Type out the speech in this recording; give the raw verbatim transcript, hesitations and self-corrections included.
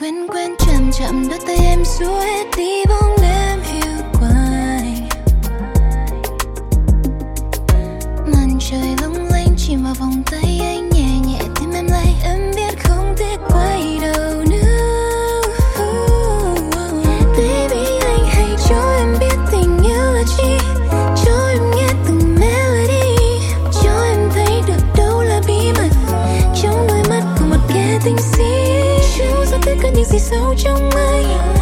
quen quen chậm chậm đôi tay em xua hết đi bóng đêm hiu quạnh. Màn trời lung linh chìm vào vòng tay anh nhẹ nhẹ tim em lay. Em biết không thể quay đầu nữa. Baby anh hãy cho em biết tình yêu là chi, cho em nghe từng melody, cho em thấy được đâu là bí mật trong đôi mắt của một kẻ tình si. Chưa rõ tất cả những gì sâu trong anh.